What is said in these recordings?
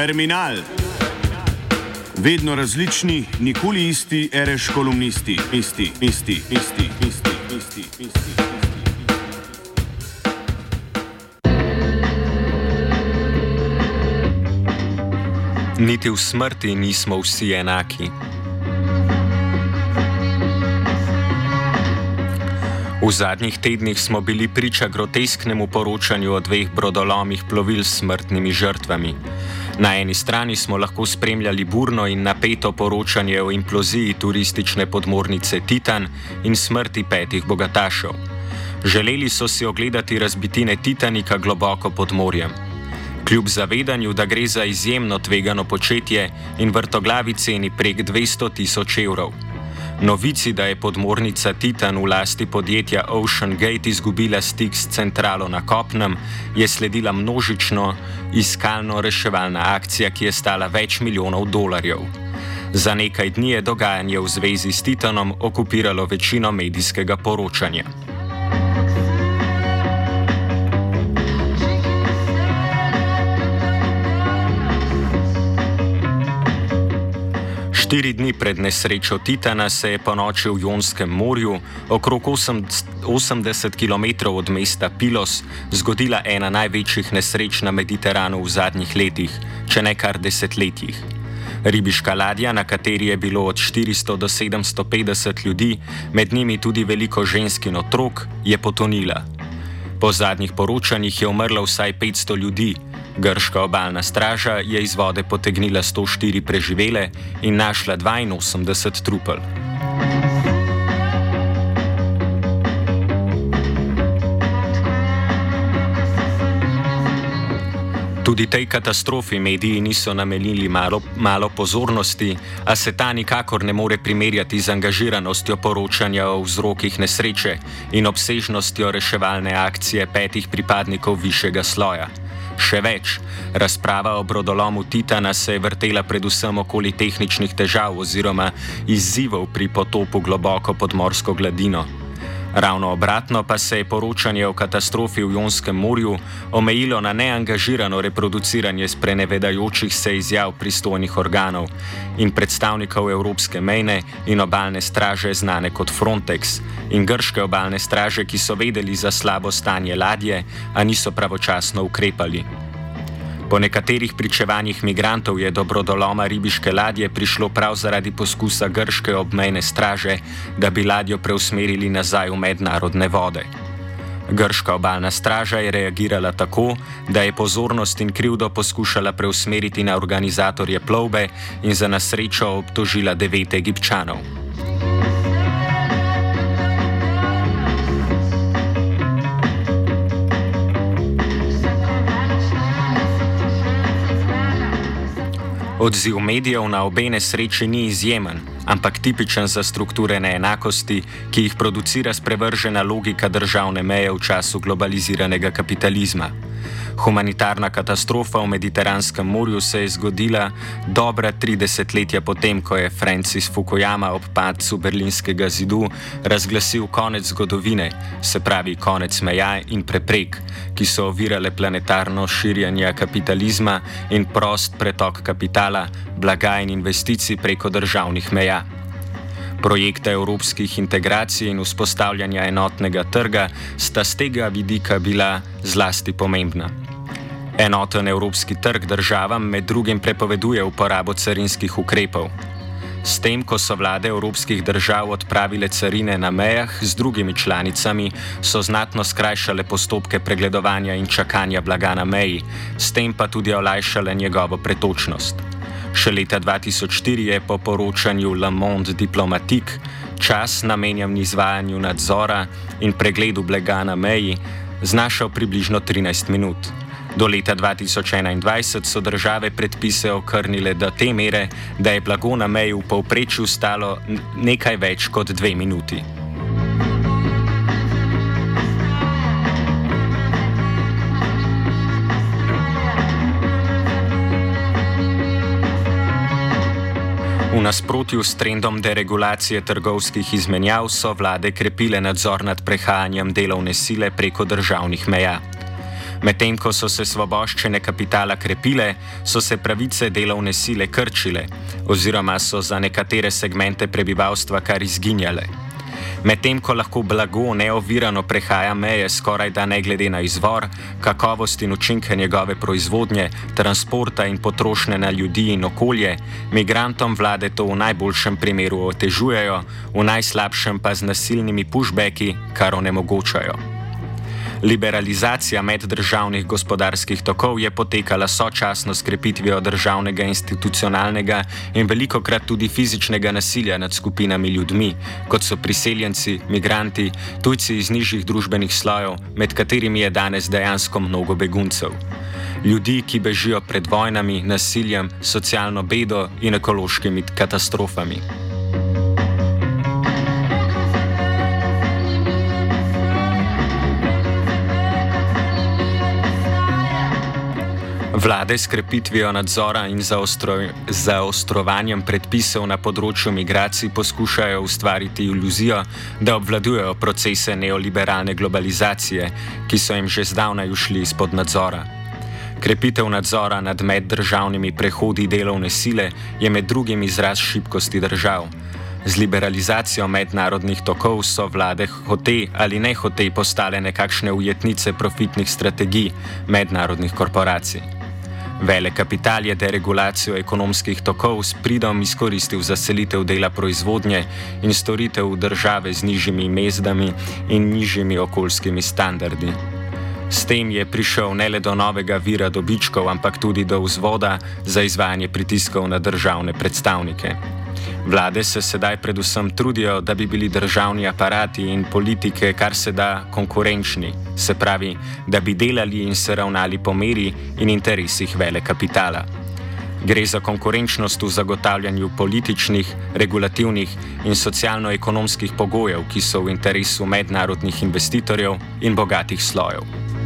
Terminal. Vedno različni, nikoli isti, reš kolumnisti. Isti. Niti v smrti nismo vsi enaki. V zadnjih tednih smo bili priča grotesknemu poročanju o 2 brodolomih plovil s smrtnimi žrtvami. Na eni strani smo lahko spremljali burno in napeto poročanje o imploziji turistične podmornice Titan in smrti 5 bogatašev. Želeli so si ogledati razbitine Titanika globoko pod morjem. Kljub zavedanju, da gre za izjemno tvegano početje in vrtoglavi ceni prek 200.000 evrov. Novici, da je podmornica Titan v lasti podjetja Ocean Gate izgubila stik s centralo na kopnem, je sledila množično iskalno-reševalna akcija, ki je stala več milijonov dolarjev. Za nekaj dni je dogajanje v zvezi s Titanom okupiralo večino medijskega poročanja. 4 dni pred nesrečo Titana se je ponoči v Jonskem morju, okrog 80 km od mesta Pilos, zgodila ena največjih nesreč na Mediteranu v zadnjih letih, če ne kar desetletjih. Ribiška ladja, na kateri je bilo od 400 do 750 ljudi, med njimi tudi veliko žensk in otrok, je potonila. Po zadnjih poročanjih je umrlo vsaj 500 ljudi. Grška obalna straža je iz vode potegnila 104 preživele in našla 82 trupel. Tudi tej katastrofi mediji niso namenili malo pozornosti, a se ta nikakor ne more primerjati z angažiranostjo poročanja o vzrokih nesreče in obsežnostjo reševalne akcije 5 pripadnikov višjega sloja. Še več, razprava o brodolomu Titana se je vrtela predvsem okoli tehničnih težav oziroma izzivov pri potopu globoko pod morsko gladino. Ravno obratno pa se je poročanje o katastrofi v Jonskem morju omejilo na neangažirano reproduciranje sprenevedajočih se izjav pristojnih organov in predstavnikov Evropske mejne in obalne straže, znane kot Frontex, in grške obalne straže, ki so vedeli za slabo stanje ladje, a niso pravočasno ukrepali. Po nekaterih pričevanjih migrantov je do brodoloma ribiške ladje prišlo prav zaradi poskusa grške obmejne straže, da bi ladjo preusmerili nazaj v mednarodne vode. Grška obalna straža je reagirala tako, da je pozornost in krivdo poskušala preusmeriti na organizatorje plovbe in za nesrečo obtožila 9 Egipčanov. Odziv medijev na obe nesreči ni izjemen, ampak tipičen za strukture neenakosti, ki jih producira sprevržena logika državne meje v času globaliziranega kapitalizma. Humanitarna katastrofa v Mediteranskem morju se je zgodila dobra 3 desetletja potem, ko je Francis Fukuyama ob padcu Berlinskega zidu razglasil konec zgodovine, se pravi konec meja in preprek, ki so ovirale planetarno širjenje kapitalizma in prost pretok kapitala, blaga in investicij preko državnih meja. Projekta evropskih integracij in vzpostavljanja enotnega trga sta z tega vidika bila zlasti pomembna. Enoten evropski trg državam med drugim prepoveduje uporabo carinskih ukrepov. S tem, ko so vlade evropskih držav odpravile carine na mejah z drugimi članicami, so znatno skrajšale postopke pregledovanja in čakanja blaga na meji, s tem pa tudi olajšale njegovo pretočnost. Še leta 2004 je po poročanju Le Monde Diplomatique čas, namenjen izvajanju nadzora in pregledu blaga na meji, znašal približno 13 minut. Do leta 2021 so države predpise okrnile do te mere, da je blago na meji v povprečju stalo nekaj več kot 2 minuti. V nasprotju s trendom deregulacije trgovskih izmenjav so vlade krepile nadzor nad prehajanjem delovne sile preko državnih meja. Medtem ko so se svoboščine kapitala krepile, so se pravice delovne sile krčile, oziroma so za nekatere segmente prebivalstva kar izginjale. Medtem ko lahko blago neovirano prehaja meje skoraj da ne glede na izvor, kakovost in učinke njegove proizvodnje, transporta in potrošnje na ljudi in okolje, migrantom vlade to v najboljšem primeru otežujejo, v najslabšem pa z nasilnimi pushbacki, kar onemogočajo. Liberalizacija meddržavnih gospodarskih tokov je potekala sočasno s krepitvijo državnega institucionalnega in velikokrat tudi fizičnega nasilja nad skupinami ljudmi, kot so priseljenci, migranti, tujci iz nižjih družbenih slojev, med katerimi je danes dejansko mnogo beguncev. Ljudi, ki bežijo pred vojnami, nasiljem, socialno bedo in ekološkimi katastrofami. Vlade s krepitvijo nadzora in zaostrovanjem predpisov na področju migracij poskušajo ustvariti iluzijo, da obvladujejo procese neoliberalne globalizacije, ki so jim že zdavnaj ušli izpod nadzora. Krepitev nadzora nad meddržavnimi prehodi delovne sile je med drugim izraz šibkosti držav. Z liberalizacijo mednarodnih tokov so vlade hote ali ne hote postale nekakšne ujetnice profitnih strategij mednarodnih korporacij. Velik kapital je deregulacijo ekonomskih tokov s pridom izkoristil za selitev dela proizvodnje in storitev v države z nižjimi mezdami in nižjimi okoljskimi standardi. S tem je prišel ne le do novega vira dobičkov, ampak tudi do vzvoda za izvajanje pritiskov na državne predstavnike. Vlade se sedaj predvsem trudijo, da bi bili državni aparati in politike kar se da konkurenčni, se pravi, da bi delali in se ravnali po meri in interesih velikega kapitala. Gre za konkurenčnost v zagotavljanju političnih, regulativnih in socialno-ekonomskih pogojev, ki so v interesu mednarodnih investitorjev in bogatih slojev.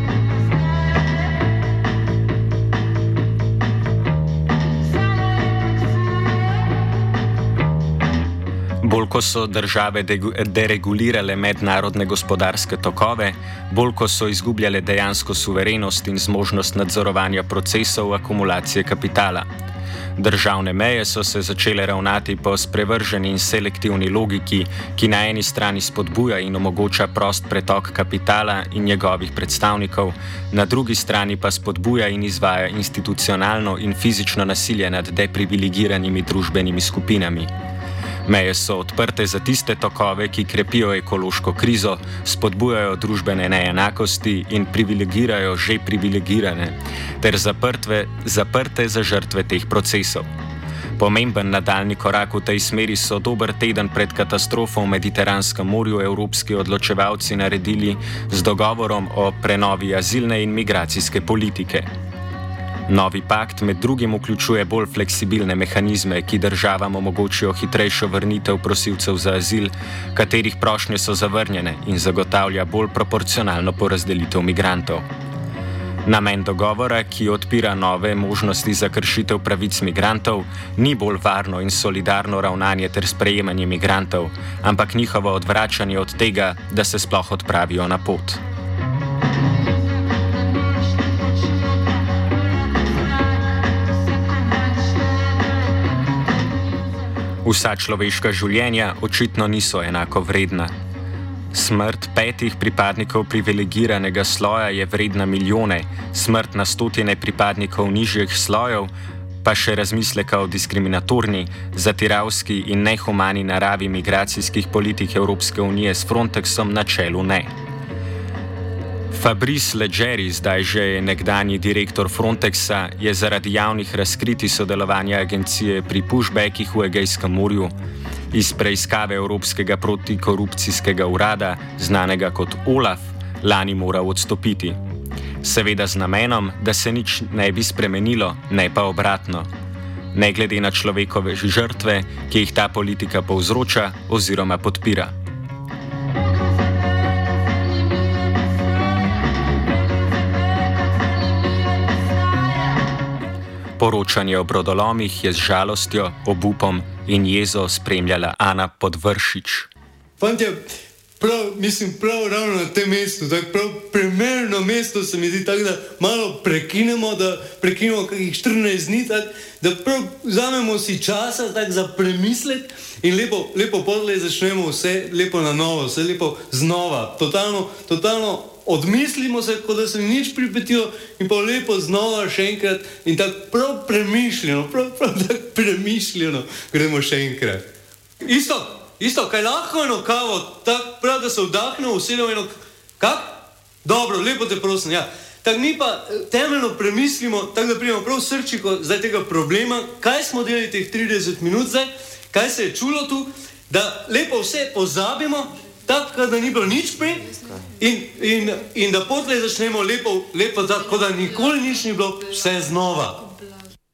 Bolj ko so države deregulirale mednarodne gospodarske tokove, bolj ko so izgubljale dejansko suverenost in zmožnost nadzorovanja procesov akumulacije kapitala. Državne meje so se začele ravnati po sprevrženi in selektivni logiki, ki na eni strani spodbuja in omogoča prost pretok kapitala in njegovih predstavnikov, na drugi strani pa spodbuja in izvaja institucionalno in fizično nasilje nad deprivilegiranimi družbenimi skupinami. Meje so odprte za tiste tokove, ki krepijo ekološko krizo, spodbujajo družbene neenakosti in privilegirajo že privilegirane, ter zaprte za žrtve teh procesov. Pomemben nadaljni korak v tej smeri so dober teden pred katastrofo v Mediteranskem morju evropski odločevalci naredili z dogovorom o prenovi azilne in migracijske politike. Novi pakt med drugim vključuje bolj fleksibilne mehanizme, ki državam omogočijo hitrejšo vrnitev prosilcev za azil, katerih prošnje so zavrnjene, in zagotavlja bolj proporcionalno porazdelitev migrantov. Namen dogovora, ki odpira nove možnosti za kršitev pravic migrantov, ni bolj varno in solidarno ravnanje ter sprejemanje migrantov, ampak njihovo odvračanje od tega, da se sploh odpravijo na pot. Vsa človeška življenja očitno niso enako vredna. Smrt 5 pripadnikov privilegiranega sloja je vredna milijone, smrt na stotine pripadnikov nižjih slojev pa še razmisleka o diskriminatorni, zatiralski in nehumani naravi migracijskih politik Evropske unije s Frontexom na čelu ne. Fabrice Leggeri, zdaj že nekdanji direktor Frontexa, je zaradi javnih razkritij sodelovanja agencije pri pushbackih v Egejskem morju iz preiskave Evropskega protikorupcijskega urada, znanega kot OLAF, lani moral odstopiti. Seveda z namenom, da se nič ne bi spremenilo, ne pa obratno. Ne glede na človekove žrtve, ki jih ta politika povzroča oziroma podpira. Poročanje o brodolomih je z žalostjo, obupom in jezo spremljala Ana Podvršič. Fantje, prav ravno na tem mestu, tako prav primerno mesto se mi zdi, tako da malo prekinemo kakih 14 dni, tako da prav vzamemo si časa tako za premislek in lepo podle začnemo vse lepo na novo, vse lepo znova, totalno odmislimo se, kot da se mi nič pripetijo in pa lepo znova še enkrat in tako prav premišljeno gremo še enkrat. Isto, kaj lahko eno kavo, tako prav, da se vdahnemo, usedemo eno, kak? Dobro, lepo te prosim, ja. Tako mi pa temeljno premislimo, tako da pridemo prav v srčiko zdaj tega problema, kaj smo delali teh 30 minut zdaj, kaj se je čulo tu, da lepo vse pozabimo, tako da ni bilo nič prej in da potlej začnemo lepo tako, da nikoli nič ni bilo, vse znova.